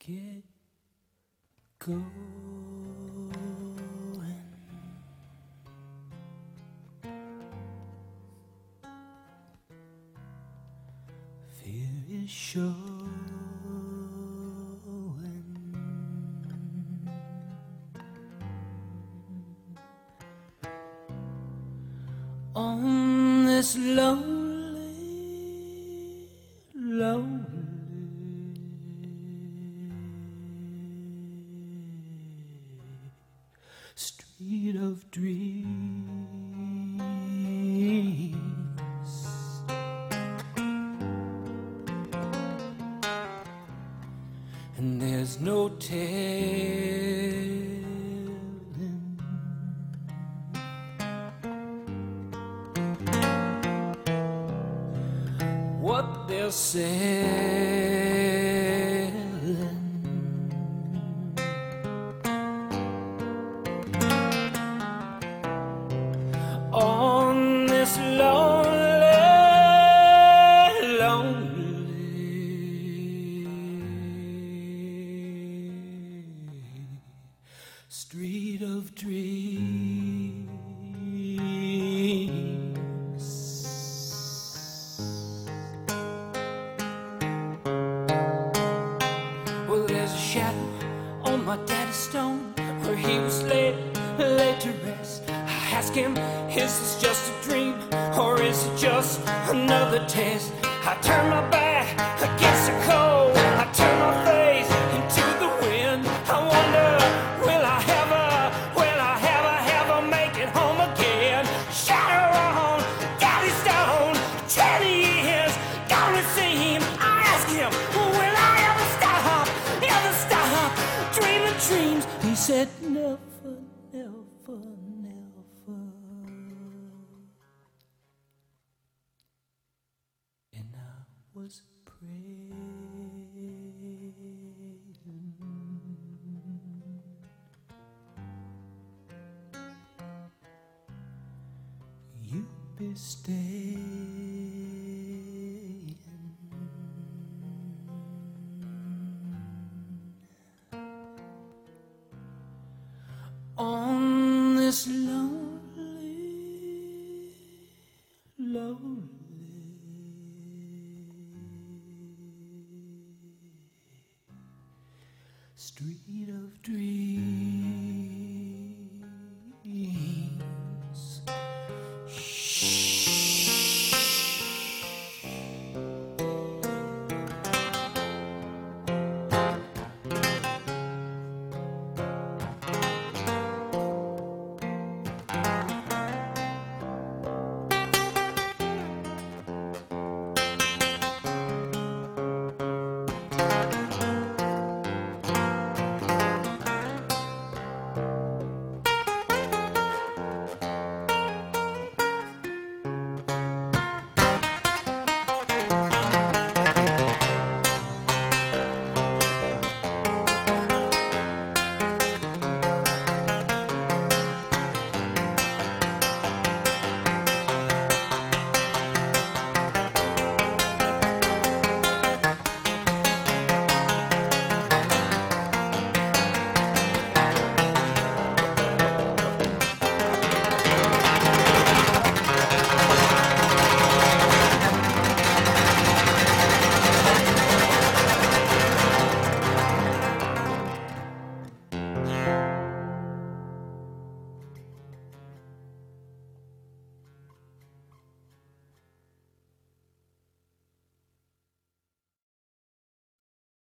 get going. Fear is showing on this lonely, lonely street of dreams. And there's no telling what they're selling on this lonely, lonely street of dreams. Well, there's a shadow on my daddy's stone where he was laid to rest. I ask him, is this just a dream or is it just another test? I turn my back against the cold, I turn my face into the wind. I wonder, will I ever make it home again? Shadow on daddy's stone, 10 years gone it seem. I ask him, will I ever stop dreaming dreams? He said, never, never, never. And I was praying. You be staying on